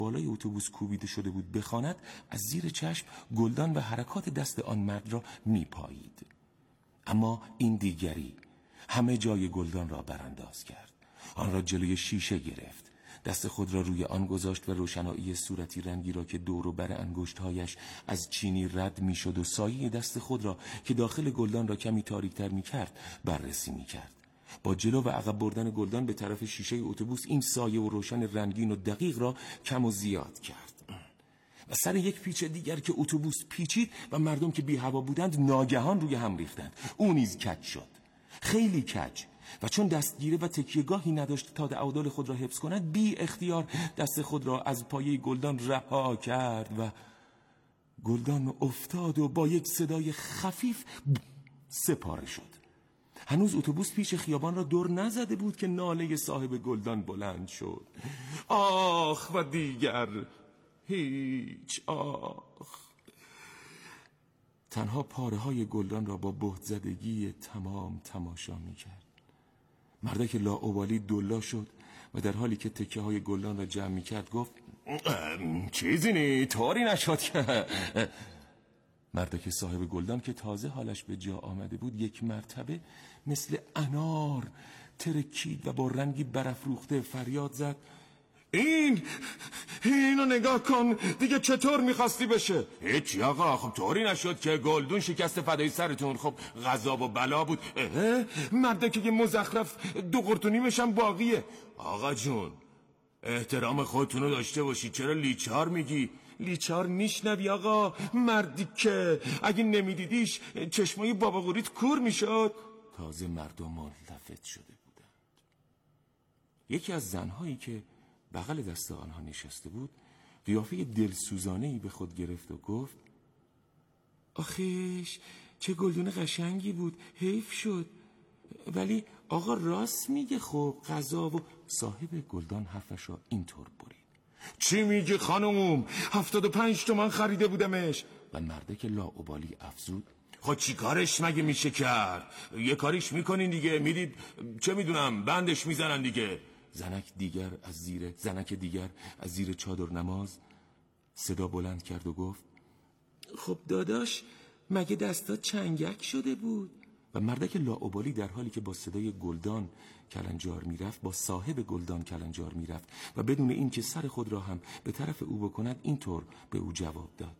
بالای اتوبوس کوبیده شده بود بخواند، از زیر چشم گلدان و حرکات دست آن مرد را میپایید. اما این دیگری همه جای گلدان را برانداز کرد. آن را جلوی شیشه گرفت، دست خود را روی آن گذاشت و روشنایی صورتی رنگی را که دور و بر انگشت‌هایش از چینی رد میشد و سایه دست خود را که داخل گلدان را کمی تاریک‌تر می‌کرد بررسی می‌کرد. با جلو و عقب بردن گلدان به طرف شیشه اتوبوس این سایه و روشن رنگین و دقیق را کم و زیاد کرد و سر یک پیچ دیگر که اتوبوس پیچید و مردم که بی هوا بودند ناگهان روی هم ریختند. او نیز کج شد، خیلی کج، و چون دستگیره و تکیه‌گاهی نداشت تا تعادل خود را حفظ کند، بی اختیار دست خود را از پایه گلدان رها کرد و گلدان افتاد و با یک صدای خفیف سپاره شد. هنوز اتوبوس پیش خیابان را دور نزده بود که ناله صاحب گلدان بلند شد. آخ و دیگر هیچ آخ. تنها پاره های گلدان را با بهت زدگی تمام تماشا می کرد. مردک لاابالی دلا شد و در حالی که تکه های گلدان را جمع می کرد گفت چیزی نی، طوری نشد که. مردک صاحب گلدان که تازه حالش به جا آمده بود یک مرتبه مثل انار ترکید و با رنگی برافروخته فریاد زد اینو نگاه کن، دیگه چطور میخواستی بشه؟ هیچی آقا، خب طوری نشد که گلدون شکست فدای سرتون، خب غذا و بلا بود. مردک که مزخرف دو قرتونیمش هم باقیه. آقا جون احترام خودتونو داشته باشی، چرا لیچار میگی؟ لیچار نیشنوی آقا، مردی که اگه نمیدیدیش چشمای بابا قوریت کور میشد. تازه مردم ملتفت شده بودند. یکی از زنهایی که بغل دست آنها نشسته بود قیافه دلسوزانه‌ای به خود گرفت و گفت آخیش چه گلدون قشنگی بود، حیف شد. ولی آقا راست میگه، خب غذا و... صاحب گلدان حرفش را اینطور برید. چی میگی خانم؟ 75 تومان خریده بودمش. و مردک لاابالی افزود خب چی کارش مگه میشه کرد؟ یه کاریش میکنین دیگه، میدید چه میدونم بندش میزنن دیگه. زنک دیگر از زیر چادر نماز صدا بلند کرد و گفت خب داداش مگه دستا چنگک شده بود؟ و مردک لاابالی در حالی که با صدای گلدان کلنجار میرفت با صاحب گلدان کلنجار میرفت و بدون این که سر خود را هم به طرف او بکند اینطور به او جواب داد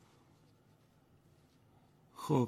خب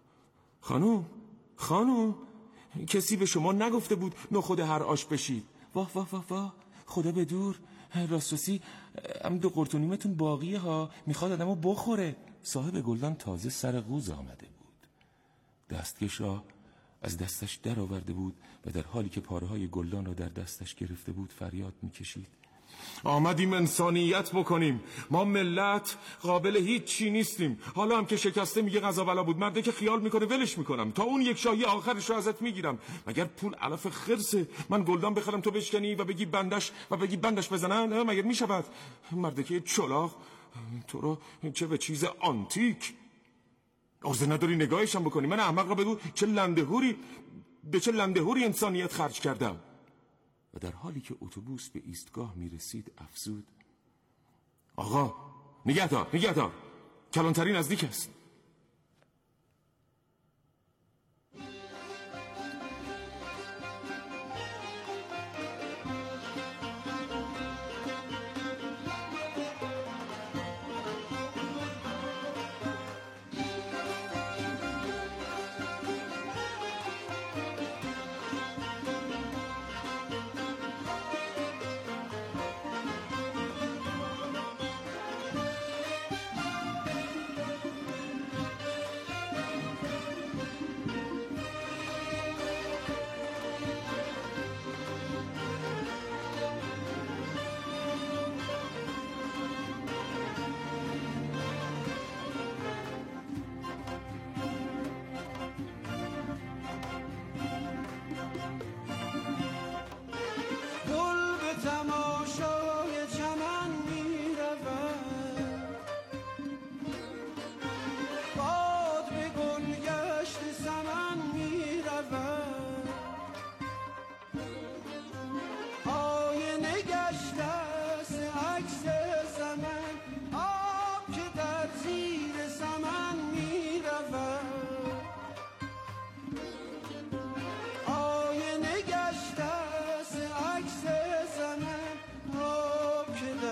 خانوم کسی به شما نگفته بود نخود هر آش بشید؟ واه واه واه واه، خدا به دور، راستوسی هم دو قرتونیمتون باقیه ها، میخواد آدمو بخوره. صاحب گلدان تازه سر قوز آمده بود، دستکش را از دستش در آورده بود و در حالی که پاره های گلدان را در دستش گرفته بود فریاد میکشید آمدیم انسانیت بکنیم، ما ملت قابل هیچ چی نیستیم. حالا هم که شکسته میگه غذا بلا بود، مرده که خیال میکنه ولش میکنم تا اون یک شاهی آخرش رو ازت میگیرم. مگر پول علف خرسه من گلدان بخرم تو بشکنی و بگی بندش بزنن؟ مگر میشود؟ مرده که چلاق تو رو چه به چیز آنتیک عرضه نداری نگاهشم بکنی؟ من احمق را بگو به چه لندهوری انسانیت خرج کردم. و در حالی که اتوبوس به ایستگاه میرسید افزود آقا نگهدار کلانتری نزدیک است.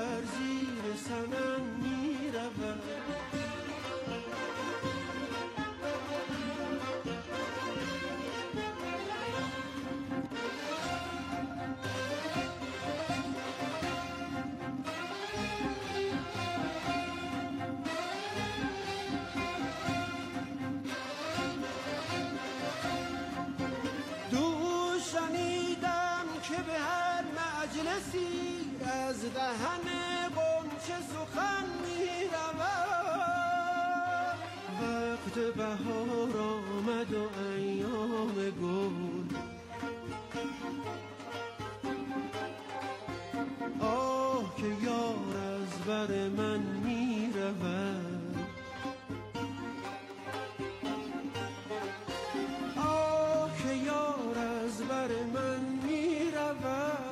بر زیر سمن می رود. از دهن غنچه سخن می رود. وقت بهار آمد و ایام گل، آه که یار از بر من می رود. آه که یار از بر من می رود.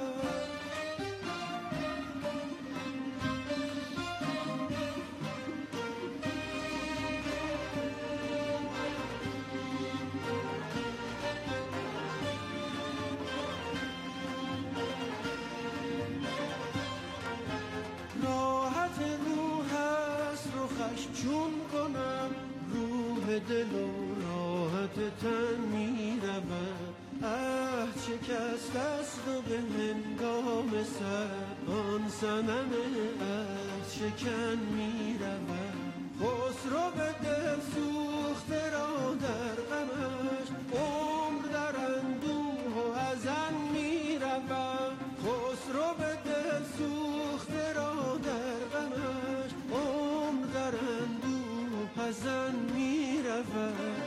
چون کنم روح دل و راحت تن می رود. شکست است و به هنگام سر آن صنم شکن می رود. خسرو به دل سوخته را در غمش عمر در اندوه و حزن می رود. خسرو به دل سوخته را در غمش عمر در اندوه و حزن می رود.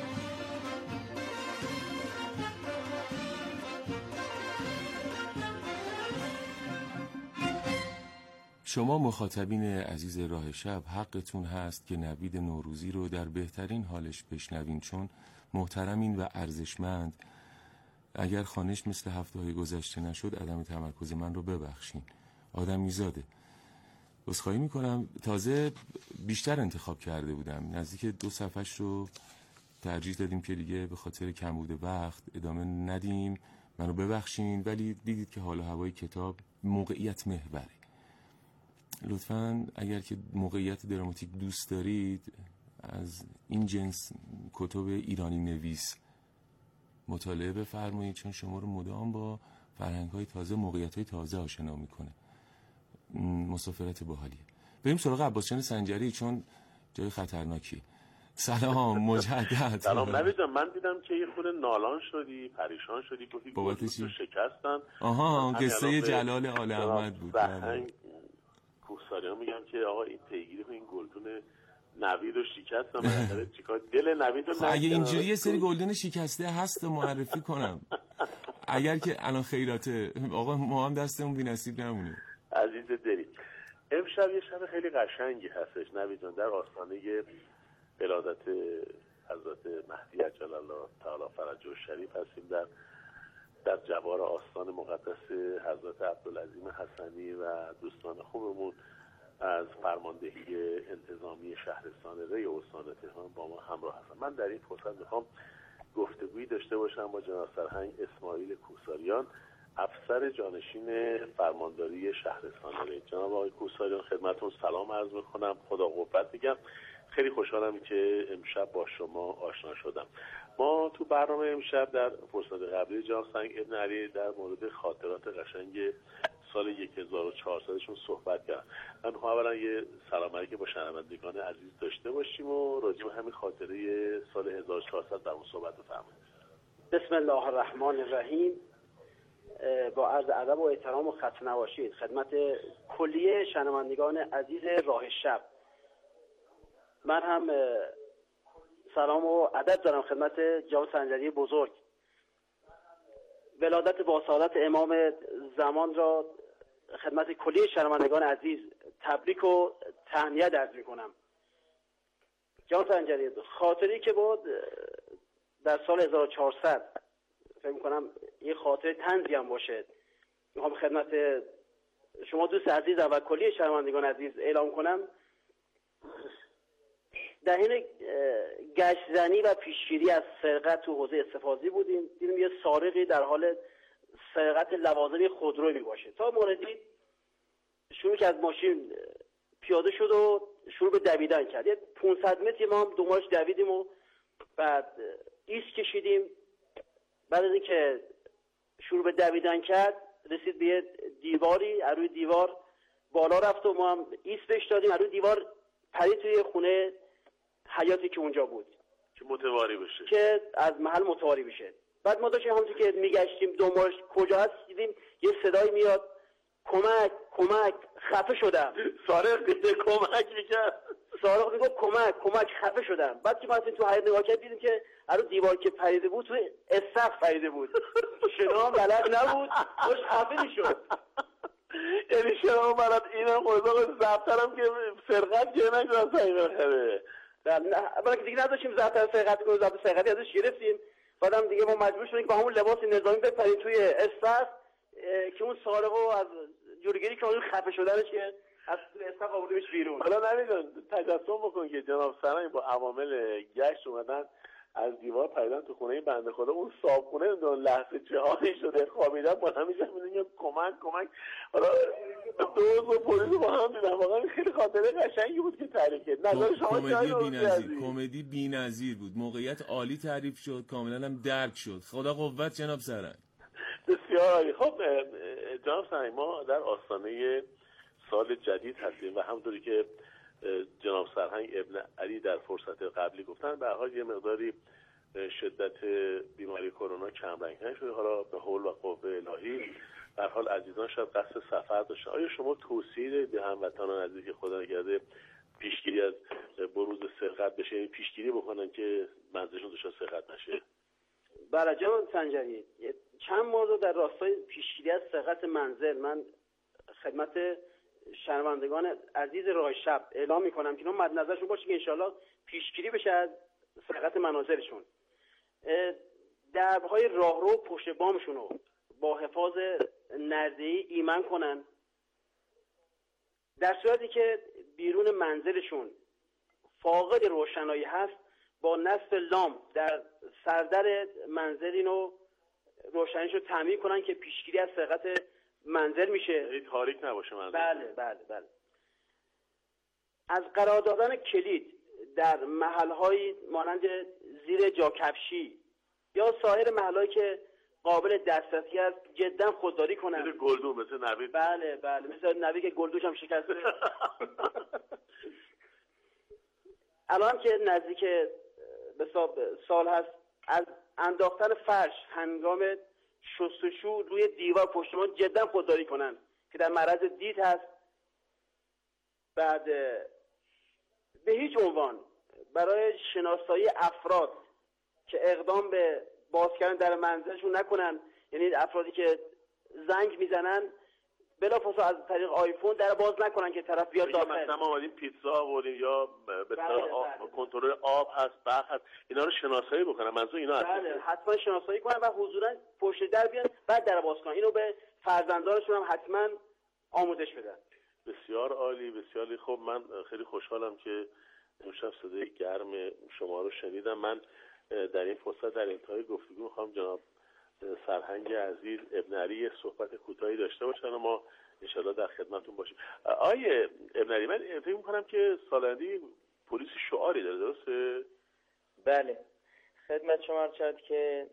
شما مخاطبین عزیز راه شب حقتون هست که نوید نوروزی رو در بهترین حالش بشنوین، چون محترمین و ارزشمند. اگر خوانش مثل هفته‌های گذشته نشد عدم تمرکز من رو ببخشین. آدمی زاده. عذرخواهی میکنم. تازه بیشتر انتخاب کرده بودم، نزدیک 2 صفحش رو ترجیح دادیم که دیگه به خاطر کمبود وقت ادامه ندیم. منو ببخشین، ولی دیدید که حال و هوای کتاب موقعیت محوره. لطفاً اگر که موقعیت دراماتیک دوست دارید از این جنس کتب ایرانی نویس مطالعه بفرمایید، چون شما رو مدام با فرهنگ‌های تازه، موقعیت‌های تازه آشنا میکنه. مسافرت باحالیه. بریم سراغ عباسجان سنجری چون جای خطرناکی. سلام مجدد. سلام نویدم. من دیدم که یه خورده نالان شدی، پریشان شدی، گفتی گلدون شکستن. آها، قصه جلال آل احمد بود. فرهنگ کوهساریان میگم که آقا این پیگیری و این گلدون نوید رو شکستن. بالاخره چیکار دل نوید رو اگه اینجوری یه سری گلدون شکسته هست معرفی کنم. اگر که الان خیراته آقا ما هم دستمون بی‌نصیب نمونه. عزیز دلی، امشب یه شب خیلی قشنگی هستش نوید جان. در آستانه ولادت حضرت مهدی عجل الله تعالی فرجه الشریف هستیم در جوار آستان مقدس حضرت عبدالعظیم حسنی و دوستان خوبمون از فرماندهی انتظامی شهرستان ری استان تهران با ما همراه هستن. من در این فرصت میخوام گفتگویی داشته باشم با جناب سرهنگ اسماعیل کوهساریان، افسر جانشین فرمانداری شهرستان ری. جناب آقای کوهساریان خدمتتون سلام عرض میکنم، خدا قوت میگم. خیلی خوشحالم که امشب با شما آشنا شدم. ما تو برنامه امشب در فرصت قبلی جناب سرهنگ ابن علی در مورد خاطرات قشنگ سال 1400شون صحبت کردن. من میخوام اولا یه سلام علیک با شنوندگان عزیز داشته باشیم و راجع به همین خاطره سال 1400 در اون صحبت بفرمایید. بسم الله الرحمن الرحیم. با عرض ادب و احترام و خسته نباشید خدمت کلیه شنوندگان عزیز راه شب. من هم سلام و ادب دارم خدمت جناب سنجری بزرگ. ولادت با سعادت امام زمان را خدمت کلیه شنوندگان عزیز تبریک و تهنیت عرض می‌کنم. جناب سنجری، خاطری که بود در سال 1400 فکر می‌کنم یه خاطره طنزی هم باشه، میخوام خدمت شما دوست عزیز و کلیه شنوندگان عزیز اعلام کنم. در حین گشت‌زنی و پیشگیری از سرقت تو حوزه استفاضی بودیم، دیدیم یه سارقی در حال سرقت لوازم خودرویی باشه. تا موردی شروع که از ماشین پیاده شد و شروع به دویدن کرد. یه 500 متری ما هم دنبالش دویدیم و بعد ایست کشیدیم. بعد از اینکه شروع به دویدن کرد رسید به یه دیواری، از روی دیوار بالا رفت و ما هم ایست بهش دادیم. از روی دیوار پرید توی خونه حیاتی که اونجا بود که متواری بشه، که از محل متواری بشه. بعد ما داشتیم همونطور که میگشتیم دنبالش کجا هست، دیدیم یه صدایی میاد کمک کمک خفه شدم. صارخ دیده کمک میکرد، صارخ میگفت کمک کمک خفه شدم. بعد که ما تو حیاط نگاه کردیم دیدیم که از دیوار که پریده بود توی استخ پریده بود. شنا بلد نبود، داشت خفه میشد. یعنی شما برات اینم قضاق زبطرم که سرقت که نگذارم سعی بخره. اولا که دیگه نداشتیم زبطر سرقت کنیم، زبطر سرقتی ازش گرفتیم. بعدم دیگه ما مجبور شدیم با همون لباس نظامی بپریم توی استخ که اون سارقو از جلوگیری که اون خفه شدنش که از استخ آوردیمش بیرون. حالا نمیدونم تجسم بکن که جناب سرنگ با عوامل گشت اومدن از دیوار پریدن تو خونه این بنده خدا، اون صابخونه اون لحظه چه حالی شده خوابیدن با هم میشن میگن کمک کمک. حالا دوز و پلیس با هم دیدن. واقعا خیلی خاطره قشنگی بود که تعریف کرد. نظر شما کمدی بی‌نظیر بود. موقعیت عالی تعریف شد، کاملا هم درک شد. خدا قوت جناب سرنگ. بسیار عالی. خب جناب سرنگ ما در آستانه سال جدید هستیم و همونطوری که جناب سرهنگ ابن علی در فرصت قبلی گفتن به هر حال یه مقداری شدت بیماری کرونا کم رنگ شده. حالا به حول و قوه الهی به هر حال عزیزان شاید قصد سفر داشتن. آیا شما توصیه به هموطنان عزیزی که خدا نکرده پیشگیری از بروز سرقت بشه، یعنی پیشگیری بکنن که منزلشون دچار سرقت نشه؟ بله جناب سنجری، چند مورد در راستای پیشگیری از سرقت منزل من خدمت شنوندگان عزیز راه شب اعلام میکنم که اینا مد نظرشون باشه که انشالله پیشگیری بشه از سرقت منازلشون. درهای راهرو پشت بامشون رو با حفاظ نرده‌ای ایمن کنن. در صورتی که بیرون منزلشون فاقد روشنایی هست با نصب لامپ در سردر منزل اینو روشنیش رو تامین کنن که پیشگیری از سرقت منزل میشه. تاریک نباشه منزل. بله. از قرار دادن کلید در محل‌های مانند زیر جاکفشی یا سایر محل‌هایی که قابل دسترسی است جدا خودداری کنن. مثل گلدون، مثل نوید. بله مثل نوید که گلدونش هم شکسته. الان که نزدیک به سال هست از انداختن فرش هنگام شستشو روی دیوار پشتمان جدا خودداری کنن که در معرض دید هست. بعد به هیچ عنوان برای شناسایی افراد که اقدام به باز کردن در منزلشون نکنن، یعنی افرادی که زنگ میزنن بلافاصله از طریق آیفون در باز نکنن که طرف بیاد داخل. مثلا ما اومدیم پیتزا آوردیم یا به کنترل آب هست، برق هست، اینا رو شناسایی بکنن. منظور اینا هست. بله حتما شناسایی کنن و حضوراً پشت در بیان بعد در باز کنن. اینو به فرزندانشون هم حتما آموزش بدن. بسیار عالی، بسیار عالی. خب من خیلی خوشحالم که امشب صدای گرم شما رو شنیدم. من در این فرصت در انتهای گفتگو میخوام جناب سرهنگ عزیز ابن علی صحبت کوتاهی داشته باشن و ما انشالله در خدمتون باشیم. آیه ابن علی، من فکر میکنم که سالندی پلیس شعاری داره، درسته؟ بله، خدمت شما عرض شد که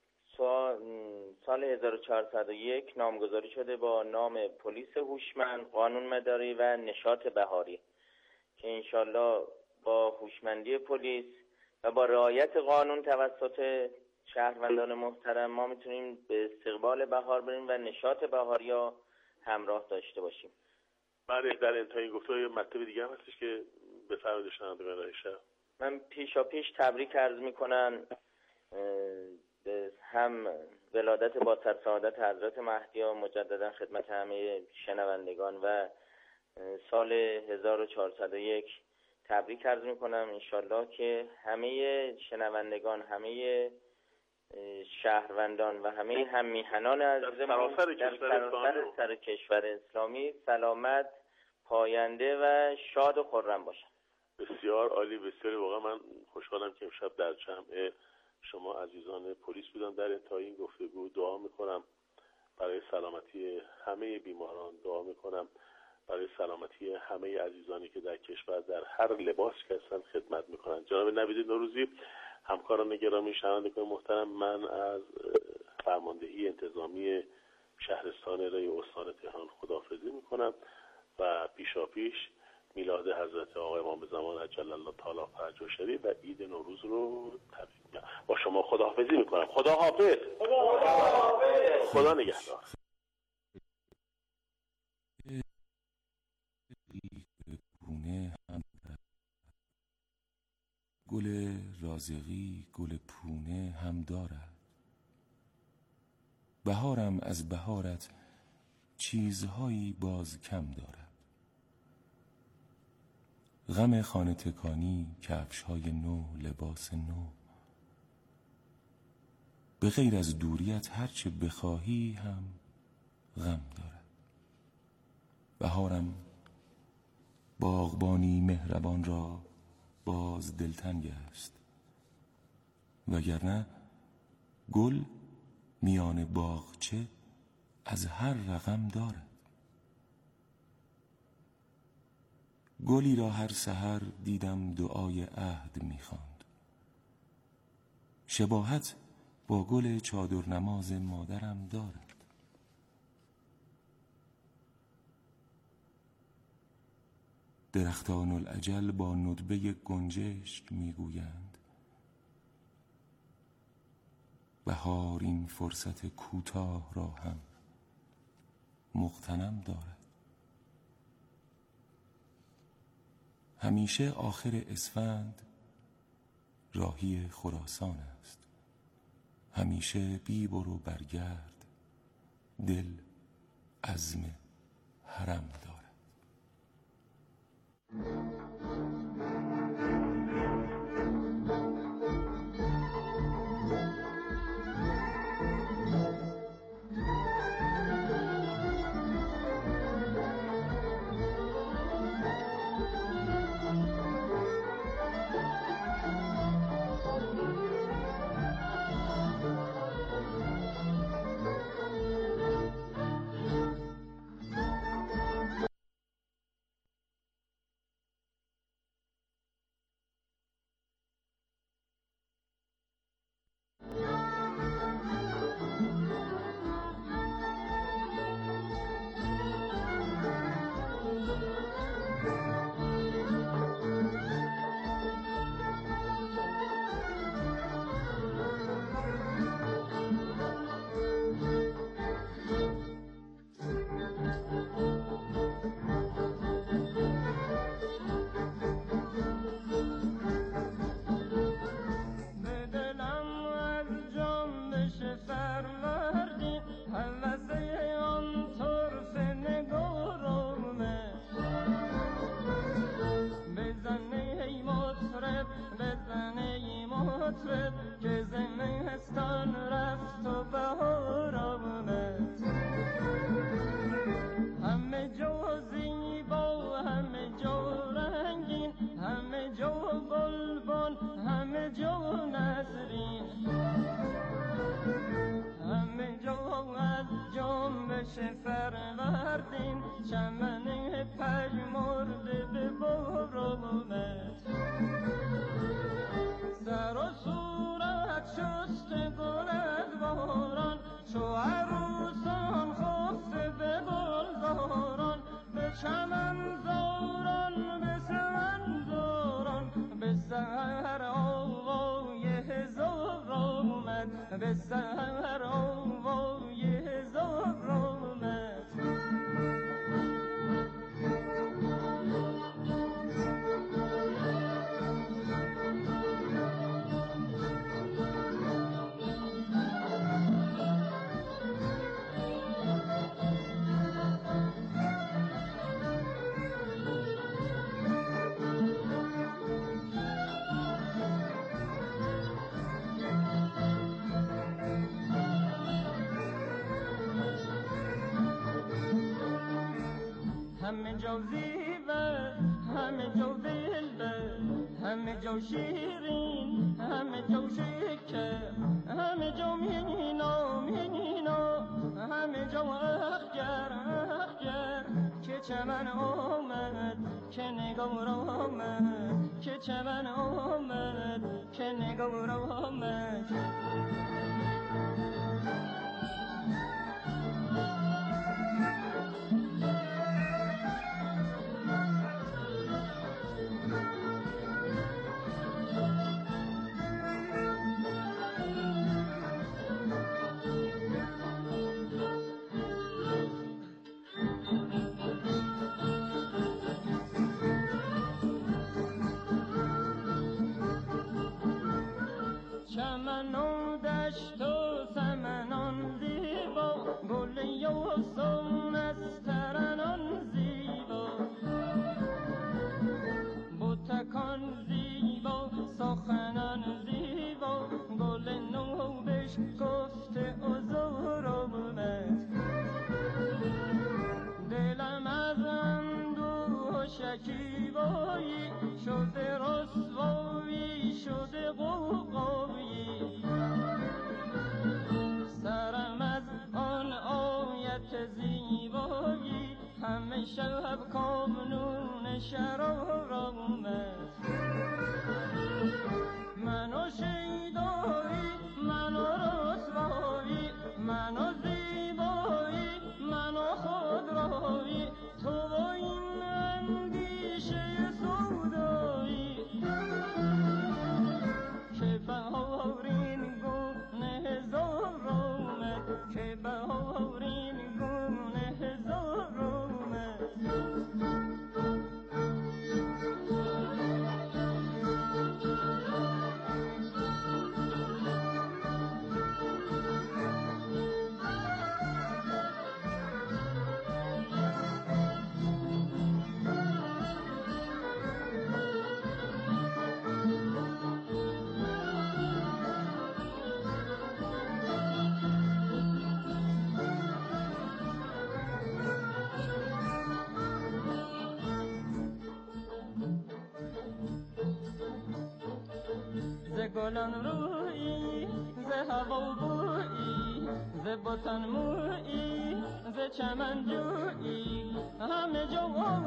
سال 1401 نامگذاری شده با نام پلیس هوشمند، قانون مداری و نشاط بهاری که انشالله با هوشمندی پلیس و با رعایت قانون توسط شهروندان محترم ما میتونیم به استقبال بهار بریم و نشاط بهاریا همراه داشته باشیم. بله، در انتهای این گفتگو یه مطلب دیگه هم هستش که بفرمایید شنوندگان راه شب. من پیش تبریک عرض میکنم به هم ولادت با سعادت حضرت مهدی و مجددا خدمت همه شنوندگان و سال 1401 تبریک عرض میکنم. انشالله که همه شنوندگان، همه شهروندان و همه هم میهنان عزیزمون در سراسر کشور اسلامی سلامت، پاینده و شاد و خرم باشن. بسیار عالی، بسیار. واقعا من خوشحالم که امشب در جمع شما عزیزان پلیس بودم. در انتهای این گفتگو دعا میکنم برای سلامتی همه بیماران، دعا میکنم برای سلامتی همه عزیزانی که در کشور در هر لباس که هستن خدمت میکنن. جناب نوید نوروزی، همکاران گرامی، شنوندگان محترم، من از فرماندهی انتظامی شهرستان ری استان تهران خداحافظی میکنم و پیشاپیش میلاد حضرت آقای امام زمان عجل الله تعالی فرجه شریف و عید نوروز رو تبریک میگم. با شما خداحافظی میکنم. خدا حافظ. خدا نگهدار. گل رازقی گل پونه هم دارد. بهارم از بهارت چیزهایی باز کم دارد. غم خانه تکانی، کفش‌های نو، لباس نو. به غیر از دوریت هرچه بخواهی هم غم دارد. بهارم باغبانی مهربان را باز دلتنگ است، وگرنه گل میان باغچه از هر رقم دارد. گلی را هر سحر دیدم دعای عهد می‌خواند. شباهت با گل چادر نماز مادرم دارد. درختان الاجل با ندبه گنجشک میگویند بهار این فرصت کوتاه را هم مغتنم دارد. همیشه آخر اسفند راهی خراسان است. همیشه بی برو برگرد دل عزم حرم دارد. همه جو زیبا، همه جو دلبر، همه جو شیرین، همه جو شکر، همه جو مینا مینا، همه جو اخگر اخگر، که چمن آمد که نگار آمد که چمن آمد که نگار آمد شده رسوایی شده قوقایی سرم از آن آیت زیبایی همه شب کامنون شرار آمد منو شیدایی منو رسوایی منو زیبایی منو خودروایی تو این اندیشه سودایی که بهارین گونه هزار آمد که بهارین گونه هزار آمد گلان رویی ز هوا بویی ز بوتان مویی ز چمن جویی همه جا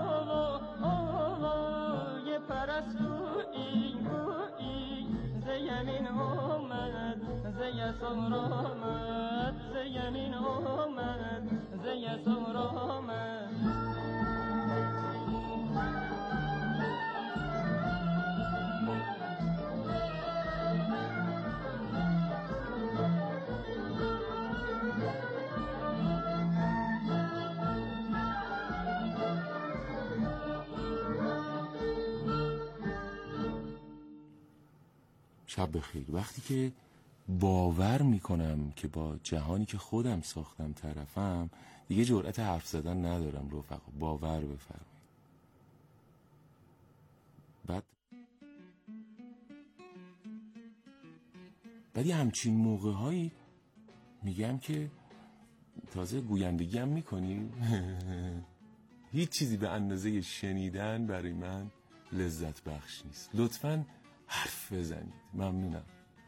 یه پرستویی گویی ز یمین آمد ز یسار آمد ز یمین آمد ز یسار آمد شب بخیر. وقتی که باور میکنم که با جهانی که خودم ساختم طرفم، دیگه جرأت حرف زدن ندارم رفقا، باور بفرمایید. بعدی همچین موقع هایی میگم که تازه گویندگی هم میکنی؟ هیچ چیزی به اندازه شنیدن برای من لذت بخش نیست. لطفاً حرف بزنید. ممنونم.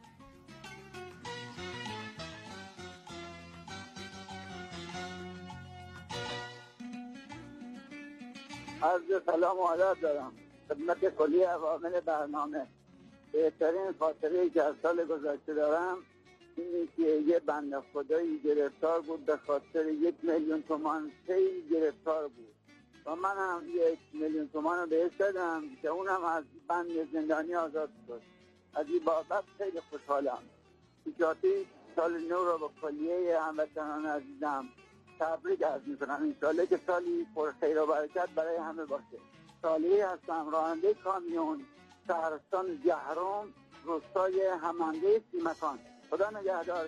عرض سلام و ادب دارم خدمت کلی عوامل برنامه. بهترین خاطره‌ای که از سال گذشته دارم اینه که یه بنده خدایی گرفتار بود، به خاطر 1,000,000 تومان خیلی گرفتار بود و من هم 1,000,000 تومان رو بهش دادم که اونم از بند زندانی آزاد شد. از این بابت خیلی خوشحالم. ایجاتی سال نو رو با کلیه هموطنان عزیزم تبریک عرض می‌کنم. انشالله که سالی پر خیر و برکت برای همه باشه. صالحی هستم، راننده کامیون، شهرستان جهرم، روستای همانده سیمکان. خدا نگهدار.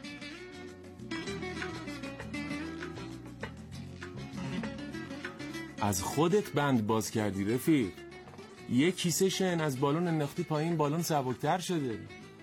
از خودت بند باز کردی رفیق. یه کیسه شن از بالون انداختی پایین، بالون سبکتر شده.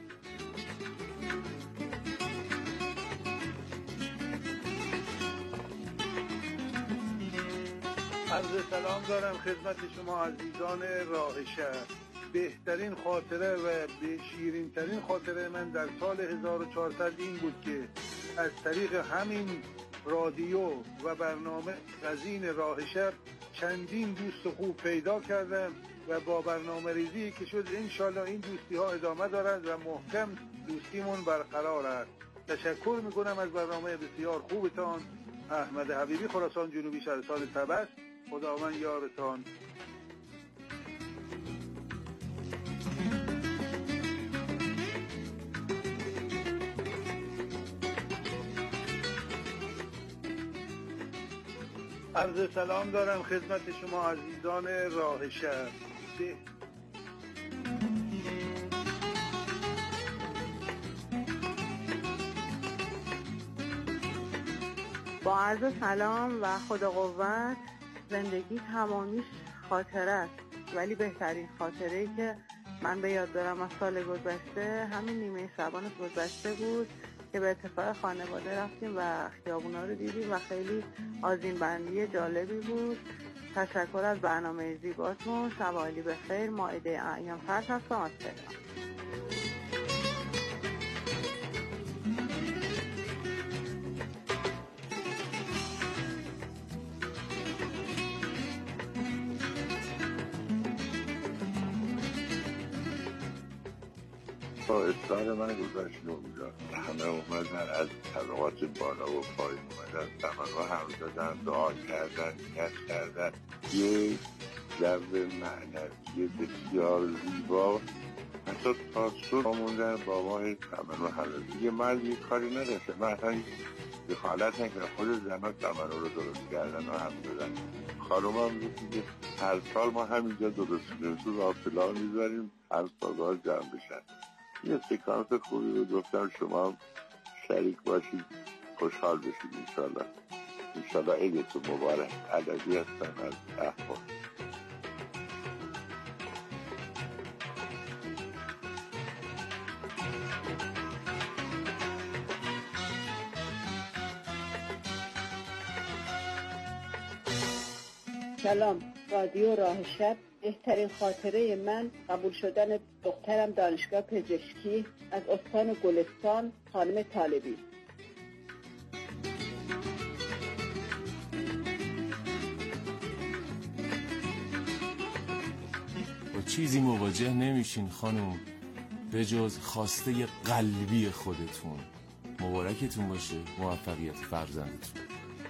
عرض سلام دارم خدمت شما عزیزان راه شهر. بهترین خاطره و شیرین ترین خاطره من در سال 1400 این بود که از طریق همین رادیو و برنامه غزین راه شب چندین دوست خوب پیدا کردم و با برنامه ریزی که شد انشالله این دوستی ها ادامه دارد و محکم دوستیمون برقرار است. تشکر میکنم از برنامه بسیار خوبتان. احمد حبیبی، خراسان جنوبی، شهرستان طبس. خداوند یارتان. عرض سلام دارم خدمت شما عزیزان راه شهر. با عرض سلام و خدا قوت. زندگی تمامیش خاطره است، ولی بهترین خاطره‌ای که من به یاد دارم از سال گذشته همین نیمه شعبان گذشته بود که به اتفاق خانواده رفتیم و خیابونا رو دیدیم و خیلی آذین بندی جالبی بود. تشکر از برنامه زیباتون. شب عالی بخیر. مائده اعیان فرد هستم از تهران. اسرار من گذشت اونجا همه اومدن از طبقات بالا و پایین اومدن تمنا هم دادن، دعا کردن، نیت کردن. یه جو معنوی بسیار زیبا. حتی تا صبح موندن با ما تمنا هم دیگه. من یه کاری نداشته، من اصلا دخالت نکردم. خود زنها تمنا رو درست کردن و هم دادن. خانوم هم که هر سال ما همینجا درست کنیم، تو رافلا میذاریم هر سالها جمع بشن. یه سکانس خوبی رو گفتم شما هم شریک باشید، خوشحال بشید انشالله. انشالله عیدتون مبارک. علوی هستم از احوال. سلام، رادیو راه شب. بهترین خاطره من قبول شدن دخترم دانشگاه پزشکی از استان گلستان، خانم طالبی. با چیزی مواجه نمیشین خانم به جز خواسته قلبی خودتون. مبارکتون باشه موفقیت فرزندتون.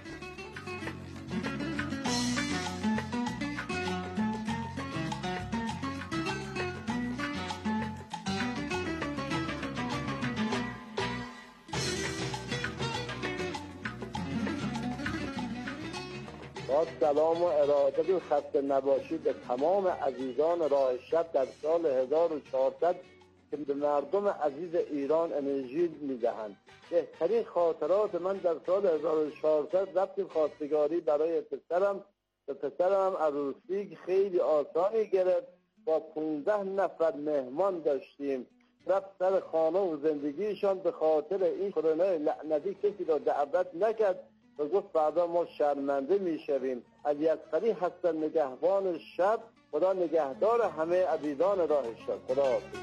سلام و ارادت و خسته نباشید به تمام عزیزان راه شب در سال 1400 که به مردم عزیز ایران انرژی میدهند. بهترین خاطرات من در سال 1400 رفتیم خواستگاری برای پسرم. به پسرم عروسی خیلی آسانی گرفت. با 15 نفر مهمان داشتیم. رفت سر خانه و زندگیشان به خاطر این کرونا لعنتی کسی را دعوت نکرد و گفت فردا ما شرمنده میشویم. علی اصغری هستن نگهبان شب. خدا نگهدار همه عزیزان راه شب. خدا حافظ.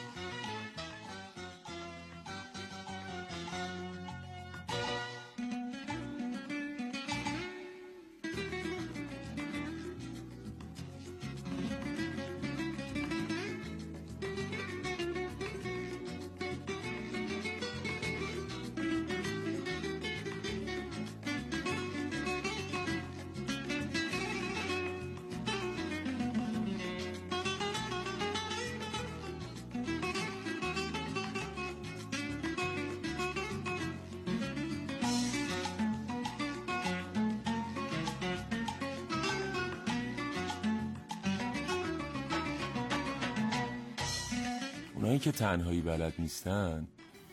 اونایی که تنهایی بلد نیستن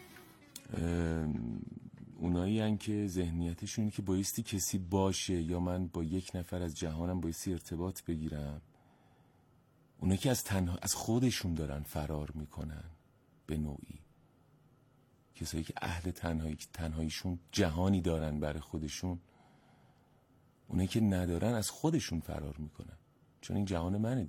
اونایی هن که ذهنیتشون که بایستی کسی باشه یا من با یک نفر از جهانم بایستی ارتباط بگیرم. اونایی که از خودشون دارن فرار میکنن به نوعی. کسایی که اهل تنهاییشون جهانی دارن برای خودشون. اونایی که ندارن از خودشون فرار میکنن، چون این جهان منه.